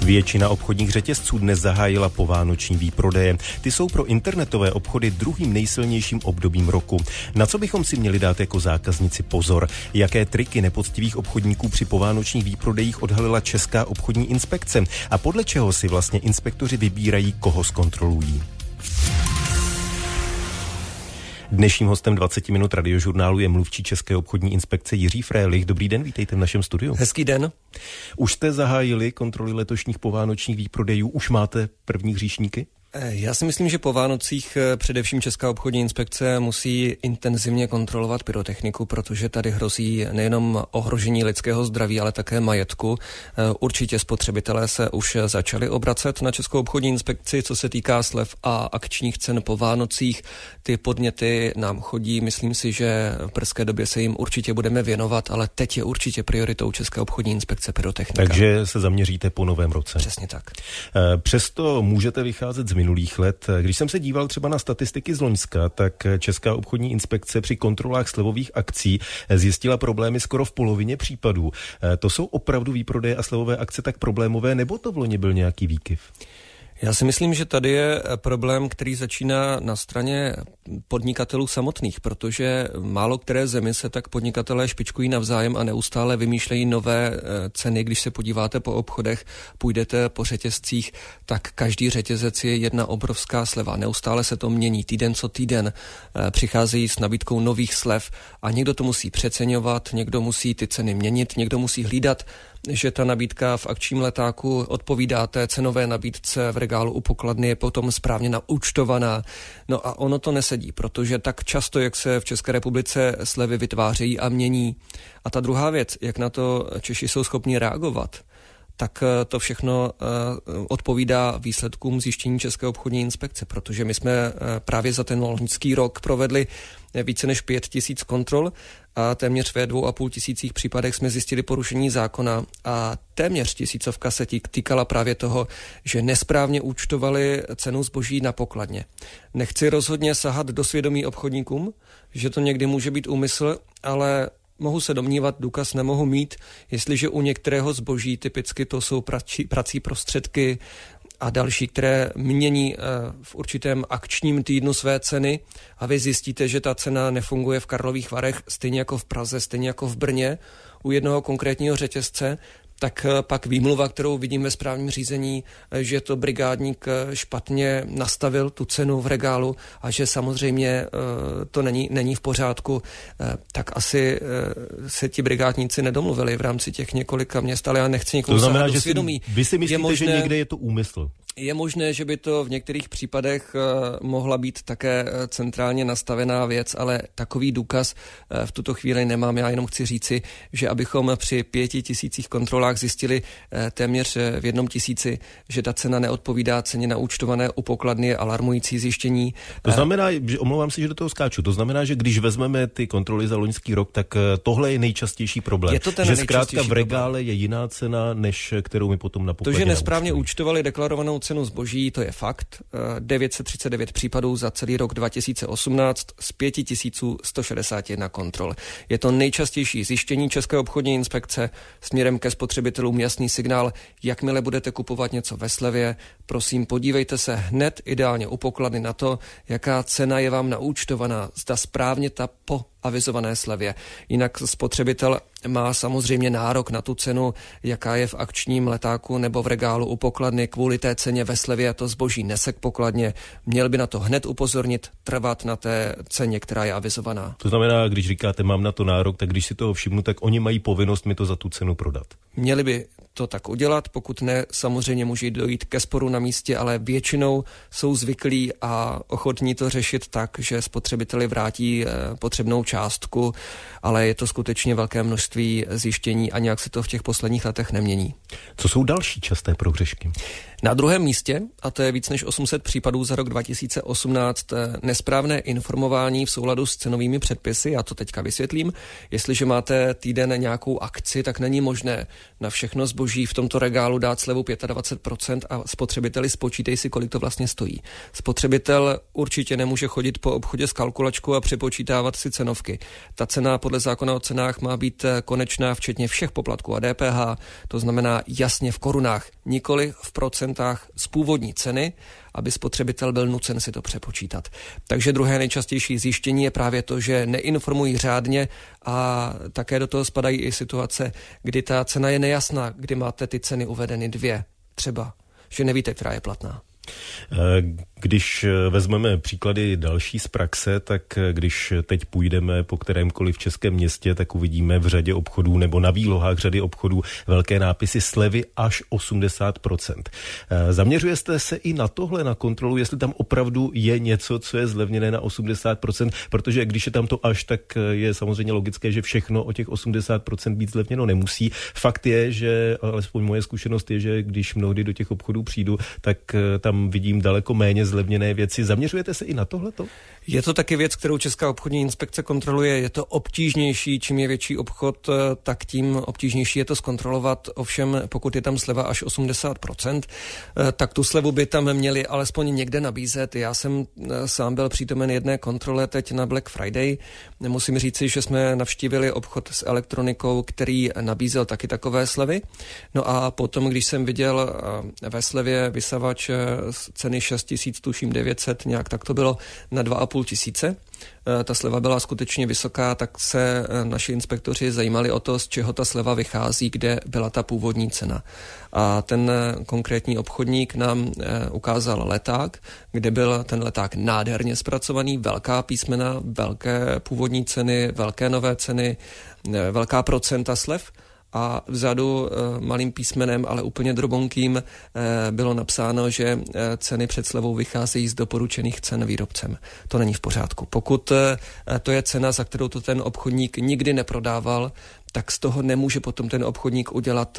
Většina obchodních řetězců dnes zahájila povánoční výprodeje. Ty jsou pro internetové obchody druhým nejsilnějším obdobím roku. Na co bychom si měli dát jako zákazníci pozor? Jaké triky nepoctivých obchodníků při povánočních výprodejích odhalila Česká obchodní inspekce? A podle čeho si vlastně inspektoři vybírají, koho zkontrolují? Dnešním hostem 20 minut radiožurnálu je mluvčí České obchodní inspekce Jiří Frélich. Dobrý den, vítejte v našem studiu. Hezký den. Už jste zahájili kontroly letošních povánočních výprodejů? Už máte první hříšníky? Já si myslím, že po Vánocích především Česká obchodní inspekce musí intenzivně kontrolovat pyrotechniku, protože tady hrozí nejenom ohrožení lidského zdraví, ale také majetku. Určitě spotřebitelé se už začali obracet na Českou obchodní inspekci, co se týká slev a akčních cen po Vánocích. Ty podněty nám chodí, myslím si, že v brzké době se jim určitě budeme věnovat, ale teď je určitě prioritou České obchodní inspekce pyrotechnika. Takže se zaměříte po novém roce. Přesně tak. Přesto můžete vycházet z minulých let. Když jsem se díval třeba na statistiky z loňska, tak Česká obchodní inspekce při kontrolách slevových akcí zjistila problémy skoro v polovině případů. To jsou opravdu výprodeje a slevové akce tak problémové, nebo to v loni byl nějaký výkyv? Já si myslím, že tady je problém, který začíná na straně podnikatelů samotných, protože málo které zemi se tak podnikatelé špičkují navzájem a neustále vymýšlejí nové ceny. Když se podíváte po obchodech, půjdete po řetězcích, tak každý řetězec je jedna obrovská sleva. Neustále se to mění, týden co týden přicházejí s nabídkou nových slev a někdo to musí přeceňovat, někdo musí ty ceny měnit, někdo musí hlídat, že ta nabídka v akčním letáku odpovídá té cenové nabídce v regálu u pokladny, je potom správně naúčtovaná. No a ono to nesedí, protože tak často, jak se v České republice slevy vytvářejí a mění. A ta druhá věc, jak na to Češi jsou schopni reagovat, tak to všechno odpovídá výsledkům zjištění České obchodní inspekce, protože my jsme právě za ten loňský rok provedli více než 5 000 kontrol a téměř ve 2 500 případech jsme zjistili porušení zákona a téměř 1000 se týkala právě toho, že nesprávně účtovali cenu zboží na pokladně. Nechci rozhodně sahat do svědomí obchodníkům, že to někdy může být úmysl, ale mohu se domnívat, důkaz nemohu mít, jestliže u některého zboží, typicky to jsou prací prostředky a další, které mění v určitém akčním týdnu své ceny a vy zjistíte, že ta cena nefunguje v Karlových Varech, stejně jako v Praze, stejně jako v Brně, u jednoho konkrétního řetězce, tak pak výmluva, kterou vidím ve správním řízení, že to brigádník špatně nastavil tu cenu v regálu a že samozřejmě to není v pořádku, tak asi se ti brigádníci nedomluvili v rámci těch několika měst, ale já nechci někomu sahat do svědomí. Vy si myslíte, že někde je to úmysl? Je možné, že by to v některých případech mohla být také centrálně nastavená věc, ale takový důkaz v tuto chvíli nemám. Já jenom chci říci, že abychom při 5 000 kontrolách zjistili téměř v 1 000, že ta cena neodpovídá ceně naúčtované u pokladny, je alarmující zjištění. To znamená, že omlouvám se, že do toho skáču. To znamená, že když vezmeme ty kontroly za loňský rok, tak tohle je nejčastějý problém. Je to ten že zkrátka v regále je jiná cena, než kterou my potom na pokladně. To, že nesprávně účtovali deklarovanou cenu zboží, to je fakt. 939 případů za celý rok 2018 z 5161 kontrol. Je to nejčastější zjištění České obchodní inspekce směrem ke spotřebitelům, jasný signál, jakmile budete kupovat něco ve slevě, prosím podívejte se hned ideálně u pokladny na to, jaká cena je vám naúčtovaná, zda správně ta po avizované slevě. Jinak spotřebitel má samozřejmě nárok na tu cenu, jaká je v akčním letáku nebo v regálu u pokladny. Kvůli té ceně ve slevě to zboží nese k pokladně. Měl by na to hned upozornit, trvat na té ceně, která je avizovaná. To znamená, když říkáte, mám na to nárok, tak když si toho všimnu, tak oni mají povinnost mi to za tu cenu prodat. Měli by to tak udělat, pokud ne, samozřejmě může dojít ke sporu na místě, ale většinou jsou zvyklí a ochotní to řešit tak, že spotřebiteli vrátí potřebnou částku, ale je to skutečně velké množství zjištění a nějak se to v těch posledních letech nemění. Co jsou další časté prohřešky? Na druhém místě, a to je víc než 800 případů za rok 2018, nesprávné informování v souladu s cenovými předpisy, já to teďka vysvětlím. Jestliže máte týden nějakou akci, tak není možné, na všechno zboží v tomto regálu dát slevu 25% a spotřebiteli spočítej si, kolik to vlastně stojí. Spotřebitel určitě nemůže chodit po obchodě s kalkulačkou a přepočítávat si cenovky. Ta cena podle zákona o cenách má být konečná včetně všech poplatků a DPH, to znamená jasně v korunách, nikoli v procentách z původní ceny, aby spotřebitel byl nucen si to přepočítat. Takže druhé nejčastější zjištění je právě to, že neinformují řádně a také do toho spadají i situace, kdy ta cena je nejasná, kdy máte ty ceny uvedeny 2 třeba, že nevíte, která je platná. Když vezmeme příklady další z praxe, tak když teď půjdeme po kterémkoliv českém městě, tak uvidíme v řadě obchodů nebo na výlohách řady obchodů velké nápisy slevy až 80%. Zaměřujete se i na tohle, na kontrolu, jestli tam opravdu je něco, co je zlevněné na 80%, protože když je tam to až, tak je samozřejmě logické, že všechno o těch 80% být zlevněno nemusí. Fakt je, že alespoň moje zkušenost je, že když mnohdy do těch obchodů přijdu, tak tam vidím daleko méně zlevněné věci. Zaměřujete se i na tohleto? Je to taky věc, kterou Česká obchodní inspekce kontroluje. Je to obtížnější, čím je větší obchod, tak tím obtížnější je to zkontrolovat. Ovšem, pokud je tam sleva až 80%, tak tu slevu by tam měli alespoň někde nabízet. Já jsem sám byl přítomen jedné kontrole teď na Black Friday. Musím říci, že jsme navštívili obchod s elektronikou, který nabízel taky takové slevy. No a potom, když jsem viděl ve slevě vysavač ceny 6 000, tuším 900, nějak tak to bylo, na 2 500. Ta sleva byla skutečně vysoká, tak se naši inspektoři zajímali o to, z čeho ta sleva vychází, kde byla ta původní cena. A ten konkrétní obchodník nám ukázal leták, kde byl ten leták nádherně zpracovaný, velká písmena, velké původní ceny, velké nové ceny, velká procenta slev. A vzadu malým písmenem, ale úplně drobonkým, bylo napsáno, že ceny před slevou vycházejí z doporučených cen výrobcem. To není v pořádku. Pokud to je cena, za kterou to ten obchodník nikdy neprodával, tak z toho nemůže potom ten obchodník udělat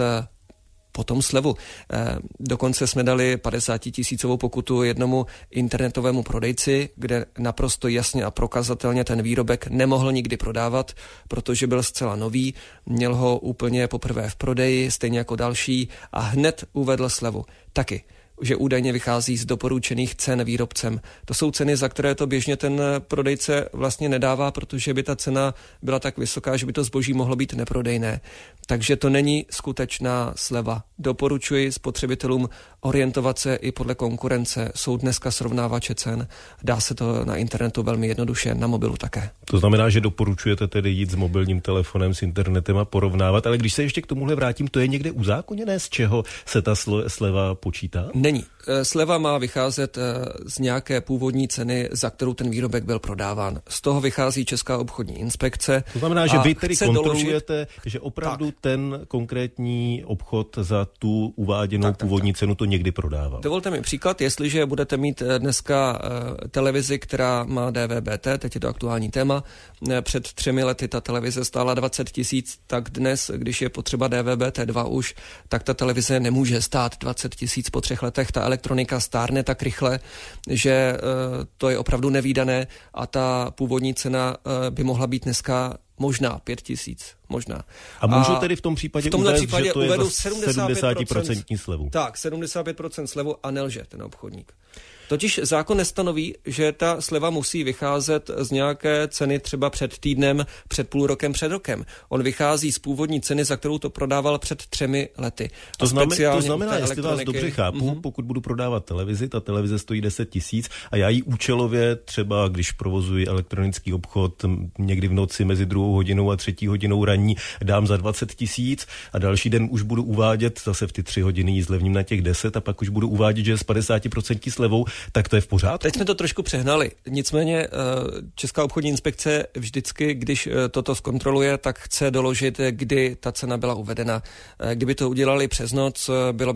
potom slevu. Dokonce jsme dali 50 000 pokutu jednomu internetovému prodejci, kde naprosto jasně a prokazatelně ten výrobek nemohl nikdy prodávat, protože byl zcela nový, měl ho úplně poprvé v prodeji, stejně jako další, a hned uvedl slevu. Taky, že údajně vychází z doporučených cen výrobcem. To jsou ceny, za které to běžně ten prodejce vlastně nedává, protože by ta cena byla tak vysoká, že by to zboží mohlo být neprodejné. Takže to není skutečná sleva. Doporučuji spotřebitelům orientovat se i podle konkurence. Jsou dneska srovnávače cen. Dá se to na internetu velmi jednoduše, na mobilu také. To znamená, že doporučujete tedy jít s mobilním telefonem, s internetem a porovnávat, ale když se ještě k tomuhle vrátím, to je někde uzákoněné, z čeho se ta sleva počítá? Není. Sleva má vycházet z nějaké původní ceny, za kterou ten výrobek byl prodáván. Z toho vychází Česká obchodní inspekce. To znamená, že vy tedy kontrolujete, že opravdu ten konkrétní obchod za tu uváděnou původní cenu to někdy prodával. Dovolte mi příklad, jestliže budete mít dneska televizi, která má DVB-T, teď je to aktuální téma, před 3 lety ta televize stála 20 000, tak dnes, když je potřeba DVB-T2 už, tak ta televize nemůže stát 20 000 po 3 letech. Ta elektronika stárne tak rychle, že to je opravdu nevídané a ta původní cena by mohla být dneska možná 5 000, možná. A můžu tedy v tom případě uvést, že to je za 70% slevu? Tak, 75% slevu a nelže ten obchodník. Totiž zákon nestanoví, že ta sleva musí vycházet z nějaké ceny třeba před týdnem, před půl rokem, před rokem. On vychází z původní ceny, za kterou to prodával před 3 lety. To znamená, jestli vás dobře chápu, pokud budu prodávat televizi, ta televize stojí 10 000 a já ji účelově třeba, když provozuji elektronický obchod někdy v noci mezi 2 hodinou a 3 hodinou ranní, dám za 20 000 a další den už budu uvádět, zase v ty 3 hodiny ji zlevním na těch 10 a pak už budu uvádět, že s 50% slevou, tak to je v pořádku. Teď jsme to trošku přehnali. Nicméně Česká obchodní inspekce vždycky, když toto zkontroluje, tak chce doložit, kdy ta cena byla uvedena. Kdyby to udělali přes noc, byla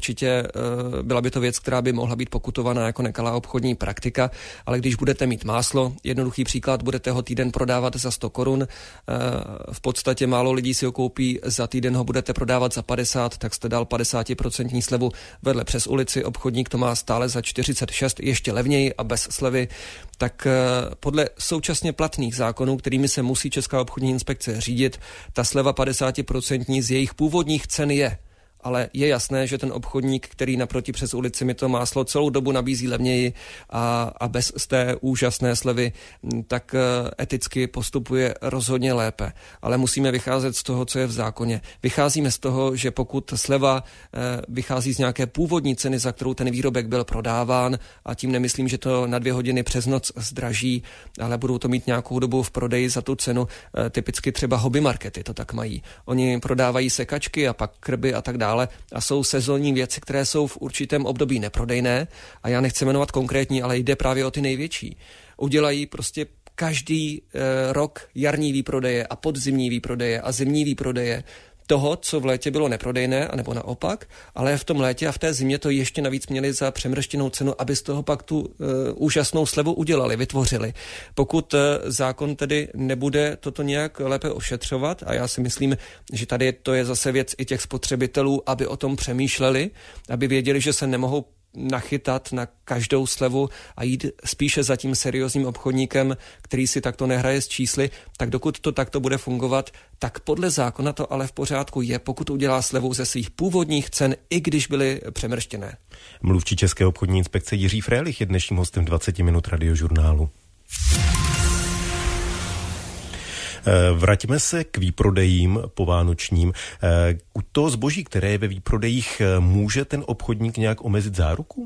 by to věc, která by mohla být pokutovaná jako nekalá obchodní praktika, ale když budete mít máslo, jednoduchý příklad, budete ho týden prodávat za 100 korun, v podstatě málo lidí si ho koupí, za týden ho budete prodávat za 50, tak jste dal 50% slevu vedle přes ulici, obchodník to má stále za 40 46 ještě levněji a bez slevy, tak podle současně platných zákonů, kterými se musí Česká obchodní inspekce řídit, ta sleva 50% z jejich původních cen je. Ale je jasné, že ten obchodník, který naproti přes ulici mi to máslo celou dobu nabízí levněji a bez té úžasné slevy, tak eticky postupuje rozhodně lépe. Ale musíme vycházet z toho, co je v zákoně. Vycházíme z toho, že pokud sleva vychází z nějaké původní ceny, za kterou ten výrobek byl prodáván, a tím nemyslím, že to na 2 hodiny přes noc zdraží, ale budou to mít nějakou dobu v prodeji za tu cenu. Typicky třeba hobby markety to tak mají. Oni prodávají sekačky a pak krby a tak dále. A jsou sezónní věci, které jsou v určitém období neprodejné a já nechci jmenovat konkrétní, ale jde právě o ty největší. Udělají prostě každý rok jarní výprodeje a podzimní výprodeje a zimní výprodeje toho, co v létě bylo neprodejné, anebo naopak, ale v tom létě a v té zimě to ještě navíc měli za přemrštěnou cenu, aby z toho pak tu úžasnou slevu udělali, vytvořili. Pokud zákon tedy nebude toto nějak lépe ošetřovat, a já si myslím, že tady to je zase věc i těch spotřebitelů, aby o tom přemýšleli, aby věděli, že se nemohou nachytat na každou slevu a jít spíše za tím seriózním obchodníkem, který si takto nehraje s čísly, tak dokud to takto bude fungovat, tak podle zákona to ale v pořádku je, pokud udělá slevu ze svých původních cen, i když byly přemrštěné. Mluvčí České obchodní inspekce Jiří Frélich je dnešním hostem 20 minut radiožurnálu. Vraťme se k výprodejím povánočním. U toho zboží, které je ve výprodejích, může ten obchodník nějak omezit záruku?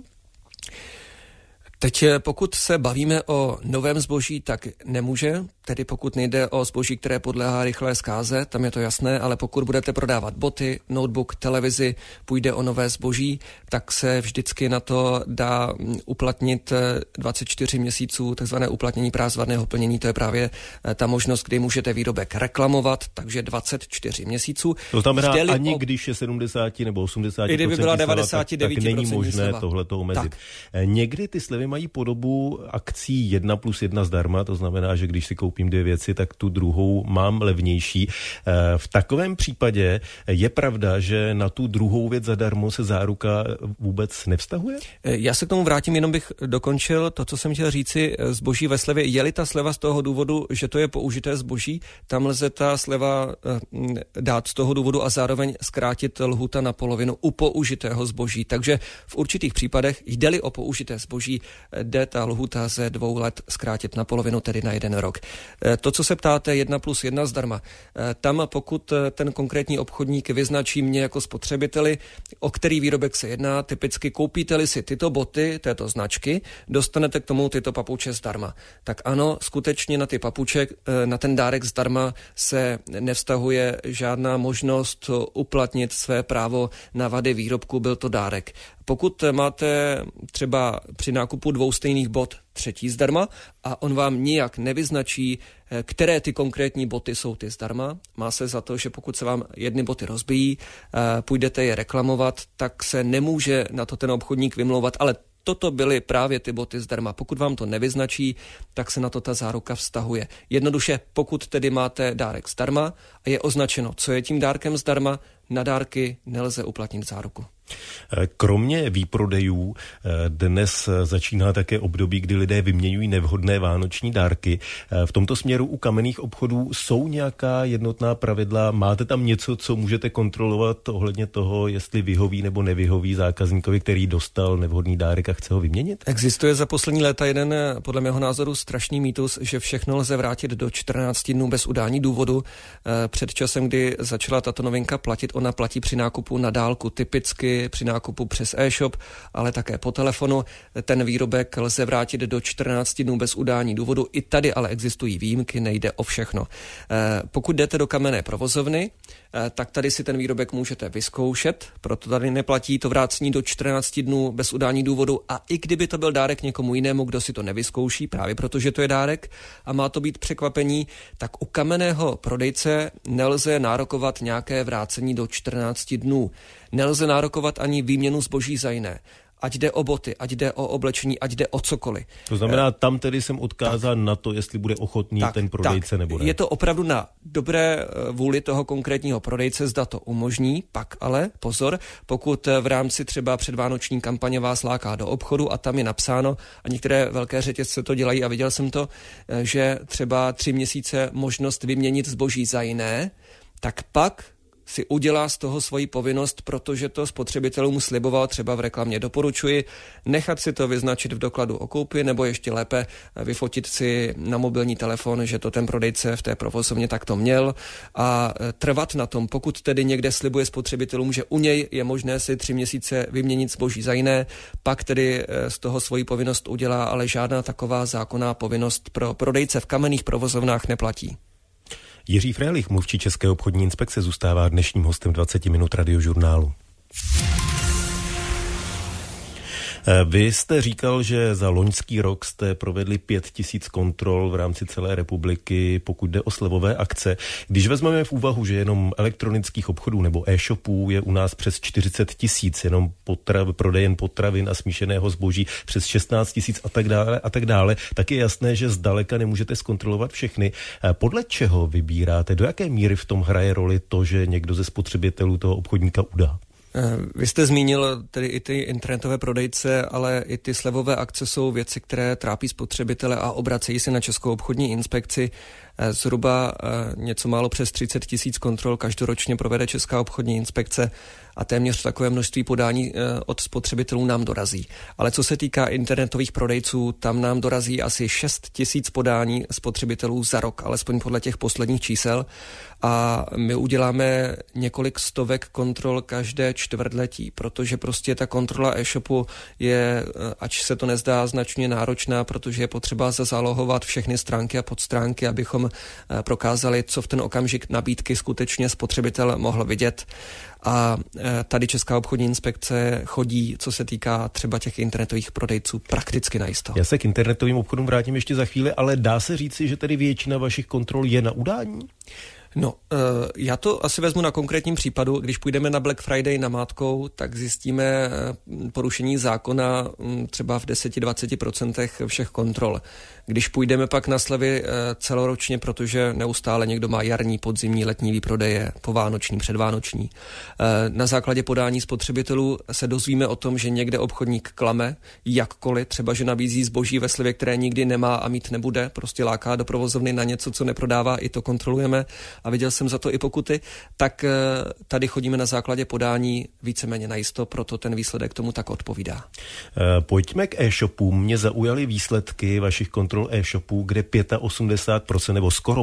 Teď pokud se bavíme o novém zboží, tak nemůže, tedy pokud nejde o zboží, které podléhá rychlé zkáze, tam je to jasné, ale pokud budete prodávat boty, notebook, televizi, půjde o nové zboží, tak se vždycky na to dá uplatnit 24 měsíců, takzvané uplatnění právzvadného plnění, to je právě ta možnost, kdy můžete výrobek reklamovat, takže 24 měsíců. To znamená, ani když je 70 nebo 80%, i kdyby byla 99%, tak není možné sleva. Tohleto omezit. Tak. Někdy ty slevy mají podobu akcí 1+1 zdarma, to znamená, že když si koupím 2 věci, tak tu druhou mám levnější. V takovém případě je pravda, že na tu druhou věc zadarmo se záruka vůbec nevztahuje? Já se k tomu vrátím, jenom bych dokončil to, co jsem chtěl říci, zboží ve slevě. Je-li ta sleva z toho důvodu, že to je použité zboží, tam lze ta sleva dát z toho důvodu a zároveň zkrátit lhůta na polovinu u použitého zboží. Takže v určitých případech, jde-li o použité zboží, jde ta lhůta ze 2 let zkrátit na polovinu, tedy na 1 rok. To, co se ptáte, 1+1 zdarma. Tam, pokud ten konkrétní obchodník vyznačí mě jako spotřebiteli, o který výrobek se jedná, typicky koupíte-li si tyto boty této značky, dostanete k tomu tyto papuče zdarma. Tak ano, skutečně na ty papuče, na ten dárek zdarma se nevztahuje žádná možnost uplatnit své právo na vady výrobku, byl to dárek. Pokud máte třeba při nákupu 2 stejných bot 3. zdarma a on vám nijak nevyznačí, které ty konkrétní boty jsou ty zdarma, má se za to, že pokud se vám jedny boty rozbijí, půjdete je reklamovat, tak se nemůže na to ten obchodník vymlouvat, ale toto byly právě ty boty zdarma. Pokud vám to nevyznačí, tak se na to ta záruka vztahuje. Jednoduše, pokud tedy máte dárek zdarma a je označeno, co je tím dárkem zdarma, na dárky nelze uplatnit záruku. Kromě výprodejů dnes začíná také období, kdy lidé vyměňují nevhodné vánoční dárky. V tomto směru u kamenných obchodů jsou nějaká jednotná pravidla? Máte tam něco, co můžete kontrolovat ohledně toho, jestli vyhoví nebo nevyhoví zákazníkovi, který dostal nevhodný dárek a chce ho vyměnit? Existuje za poslední léta jeden, podle mého názoru, strašný mýtus, že všechno lze vrátit do 14 dnů bez udání důvodu. Před časem, kdy začala tato novinka platit, ona platí při nákupu na dálku, typicky při nákupu přes e-shop, ale také po telefonu. Ten výrobek lze vrátit do 14 dnů bez udání důvodu. I tady ale existují výjimky, nejde o všechno. Pokud jdete do kamenné provozovny, tak tady si ten výrobek můžete vyzkoušet, proto tady neplatí to vrácení do 14 dnů bez udání důvodu a i kdyby to byl dárek někomu jinému, kdo si to nevyzkouší, právě protože to je dárek a má to být překvapení, tak u kamenného prodejce nelze nárokovat nějaké vrácení do 14 dnů. Nelze nárokovat ani výměnu zboží za jiné. ať jde o boty, ať jde o oblečení, ať jde o cokoliv. To znamená, tam tedy jsem odkázán na to, jestli bude ochotný ten prodejce nebo ne. Je to opravdu na dobré vůli toho konkrétního prodejce, zda to umožní, pak ale pozor, pokud v rámci třeba předvánoční kampaně vás láká do obchodu a tam je napsáno, a některé velké řetězce to dělají a viděl jsem to, že třeba 3 měsíce možnost vyměnit zboží za jiné, tak pak si udělá z toho svoji povinnost, protože to spotřebitelům sliboval, třeba v reklamě. Doporučuji nechat si to vyznačit v dokladu o koupi, nebo ještě lépe vyfotit si na mobilní telefon, že to ten prodejce v té provozovně takto měl, a trvat na tom. Pokud tedy někde slibuje spotřebitelům, že u něj je možné si 3 měsíce vyměnit zboží za jiné, pak tedy z toho svoji povinnost udělá, ale žádná taková zákonná povinnost pro prodejce v kamenných provozovnách neplatí. Jiří Frélich, mluvčí České obchodní inspekce, zůstává dnešním hostem 20 minut radiožurnálu. Vy jste říkal, že za loňský rok jste provedli 5000 kontrol v rámci celé republiky, pokud jde o slevové akce. Když vezmeme v úvahu, že jenom elektronických obchodů nebo e-shopů je u nás přes 40 000, jenom prodejen potravin a smíšeného zboží přes 16 000 a tak dále, tak je jasné, že zdaleka nemůžete zkontrolovat všechny. Podle čeho vybíráte? Do jaké míry v tom hraje roli to, že někdo ze spotřebitelů toho obchodníka udá? Vy jste zmínil tedy i ty internetové prodejce, ale i ty slevové akce jsou věci, které trápí spotřebitele a obracejí se na Českou obchodní inspekci. Zhruba něco málo přes 30 000 kontrol každoročně provede Česká obchodní inspekce a téměř takové množství podání od spotřebitelů nám dorazí. Ale co se týká internetových prodejců, tam nám dorazí asi 6 000 podání spotřebitelů za rok, alespoň podle těch posledních čísel. A my uděláme několik stovek kontrol každé čtvrtletí, protože prostě ta kontrola e-shopu je, ač se to nezdá, značně náročná, protože je potřeba zazálohovat všechny stránky a podstránky, abychom prokázali, co v ten okamžik nabídky skutečně spotřebitel mohl vidět. A tady Česká obchodní inspekce chodí, co se týká třeba těch internetových prodejců, prakticky najisto. Já se k internetovým obchodům vrátím ještě za chvíli, ale dá se říci, že tedy většina vašich kontrol je na udání? No, já to asi vezmu na konkrétním případu. Když půjdeme na Black Friday namátkou, tak zjistíme porušení zákona třeba v 10-20% všech kontrol. Když půjdeme pak na slevy celoročně, protože neustále někdo má jarní, podzimní, letní výprodeje, povánoční, předvánoční, na základě podání spotřebitelů se dozvíme o tom, že někde obchodník klame, jakkoliv, třeba že nabízí zboží ve slevě, které nikdy nemá a mít nebude, prostě láká do provozovny na něco, co neprodává, i to kontrolujeme a viděl jsem za to i pokuty, tak tady chodíme na základě podání víceméně najisto, proto ten výsledek tomu tak odpovídá. Pojďme k e-shopům. Mě zaujaly výsledky vašich kontrol e-shopů, kde 85% nebo skoro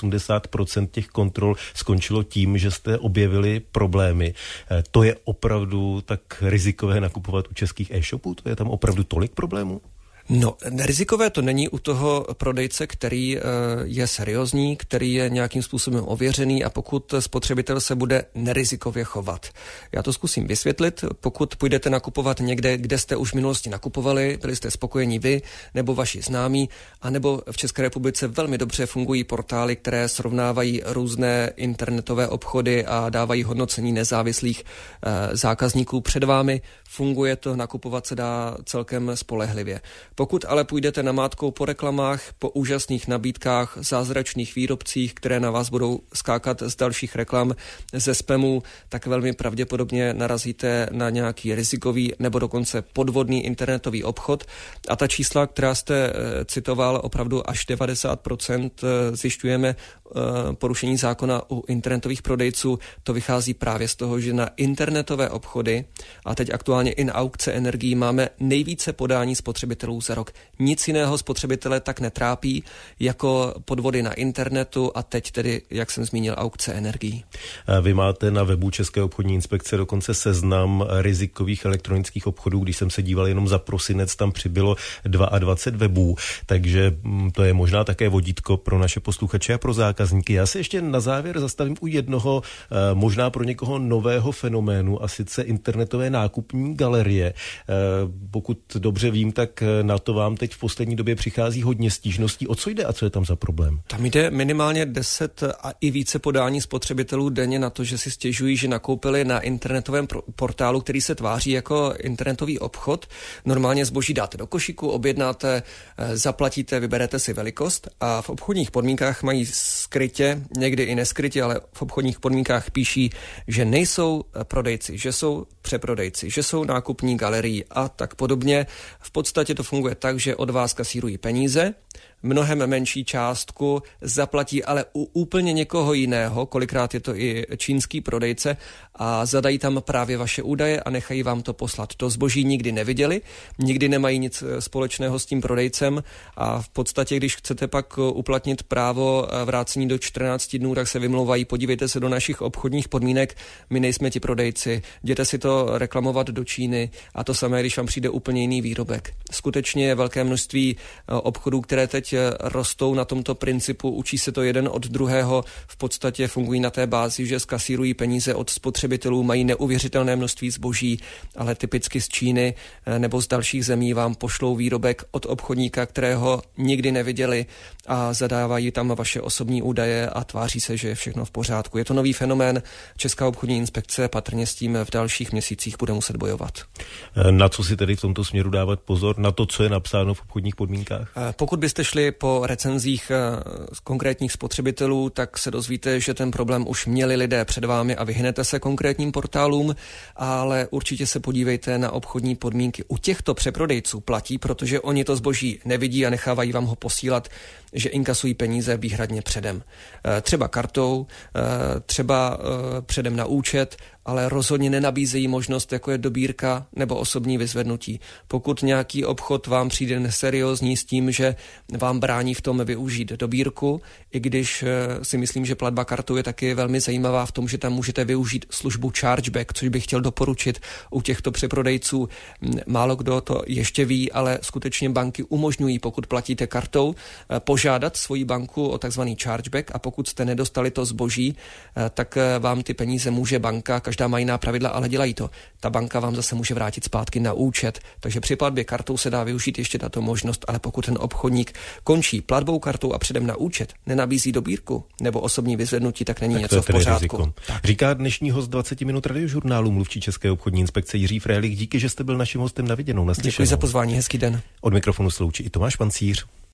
85% těch kontrol skončilo tím, že jste objevili problémy. To je opravdu tak rizikové nakupovat u českých e-shopů? To je tam opravdu tolik problémů? No, rizikové to není u toho prodejce, který je seriózní, který je nějakým způsobem ověřený a pokud spotřebitel se bude nerizikově chovat. Já to zkusím vysvětlit. Pokud půjdete nakupovat někde, kde jste už v minulosti nakupovali, byli jste spokojení vy nebo vaši známí, anebo v České republice velmi dobře fungují portály, které srovnávají různé internetové obchody a dávají hodnocení nezávislých zákazníků před vámi. Funguje to, nakupovat se dá celkem spolehlivě. Pokud ale půjdete namátkou po reklamách, po úžasných nabídkách, zázračných výrobcích, které na vás budou skákat z dalších reklam, ze spamu, tak velmi pravděpodobně narazíte na nějaký rizikový nebo dokonce podvodný internetový obchod. A ta čísla, která jste citoval, opravdu až 90% zjišťujeme porušení zákona u internetových prodejců. To vychází právě z toho, že na internetové obchody a teď aktuálně i na aukce energií máme nejvíce podání spotřebitelů za rok. Nic jiného spotřebitele tak netrápí jako podvody na internetu a teď tedy, jak jsem zmínil, aukce energií. Vy máte na webu České obchodní inspekce dokonce seznam rizikových elektronických obchodů. Když jsem se díval jenom za prosinec, tam přibylo 22 webů, takže to je možná také vodítko pro naše posluchače a pro zákazníky. zákazníky. Já se ještě na závěr zastavím u jednoho, možná pro někoho nového fenoménu, a sice internetové nákupní galerie. Pokud dobře vím, tak na to vám teď v poslední době přichází hodně stížností. O co jde a co je tam za problém? Tam jde minimálně 10 a i více podání spotřebitelů denně na to, že si stěžují, že nakoupili na internetovém portálu, který se tváří jako internetový obchod. Normálně zboží dáte do košíku, objednáte, zaplatíte, vyberete si velikost a v obchodních podmínkách mají skrytě, někdy i neskrytě, ale v obchodních podmínkách píší, že nejsou prodejci, že jsou přeprodejci, že jsou nákupní galerii a tak podobně. V podstatě to funguje tak, že od vás kasírují peníze, mnohem menší částku zaplatí ale u úplně někoho jiného, kolikrát je to i čínský prodejce a zadají tam právě vaše údaje a nechají vám to poslat. To zboží nikdy neviděli, nikdy nemají nic společného s tím prodejcem a v podstatě, když chcete pak uplatnit právo vrácení do 14 dnů, tak se vymlouvají, podívejte se do našich obchodních podmínek, my nejsme ti prodejci, jděte si to reklamovat do Číny a to samé, když vám přijde úplně jiný výrobek. Skutečně je velké množství obchodů, které teď rostou na tomto principu, učí se to jeden od druhého, v podstatě fungují na té bázi, že zkasírují peníze od spotřebitelů, mají neuvěřitelné množství zboží, ale typicky z Číny nebo z dalších zemí vám pošlou výrobek od obchodníka, kterého nikdy neviděli a zadávají tam vaše osobní údaje a tváří se, že je všechno v pořádku. Je to nový fenomén, Česká obchodní inspekce patrně s tím v dalších měsících bude muset bojovat. Na co si tedy v tomto směru dávat pozor? Na to, co je napsáno v obchodních podmínkách? Pokud byste šli po recenzích konkrétních spotřebitelů, tak se dozvíte, že ten problém už měli lidé před vámi a vyhnete se konkrétním portálům, ale určitě se podívejte na obchodní podmínky. U těchto přeprodejců platí, protože oni to zboží nevidí a nechávají vám ho posílat, že inkasují peníze výhradně předem. Třeba kartou, třeba předem na účet, ale rozhodně nenabízejí možnost, jako je dobírka nebo osobní vyzvednutí. Pokud nějaký obchod vám přijde neseriózní s tím, že vám brání v tom využít dobírku, i když si myslím, že platba kartou je taky velmi zajímavá v tom, že tam můžete využít službu chargeback, což bych chtěl doporučit u těchto přeprodejců. Málo kdo to ještě ví, ale skutečně banky umožňují, pokud platíte kartou, požádat svoji banku o takzvaný chargeback a pokud jste nedostali to zboží, tak vám ty peníze může banka, každá má jiná pravidla, ale dělají to. Ta banka vám zase může vrátit zpátky na účet, takže při platbě kartou se dá využít ještě tato možnost, ale pokud ten obchodník končí platbou kartou a předem na účet, nenabízí dobírku nebo osobní vyzvednutí, tak není něco v pořádku. Říká dnešní host 20 minut radiožurnálu, mluvčí České obchodní inspekce Jiří Frélich. Díky, že jste byl naším hostem na viděnou. Děkuji za pozvání, hezký den. Od mikrofonu se loučí i Tomáš Pancíř.